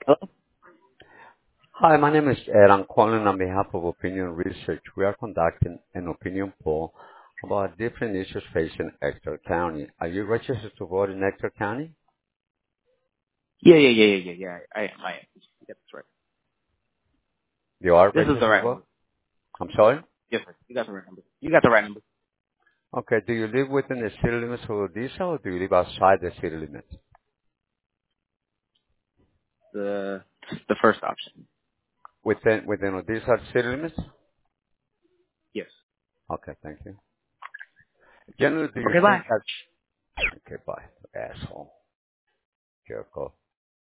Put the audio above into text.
Hello? Hi, my name is Ed. I'm calling on behalf of Opinion Research. We are conducting an opinion poll about different issues facing Ector County. Are you registered to vote in Ector County? Yeah. I am. Yes, that's right. You are This is the registered to right vote? number. I'm sorry? Yes, sir. You got the right number. You got the right number. Okay, do you live within the city limits of Odessa or do you live outside the city limits? The the first option. Within Odessa city limits? Yes. Okay, thank you. Generally, do you Okay, bye. think that... Okay, bye. Asshole. Jericho.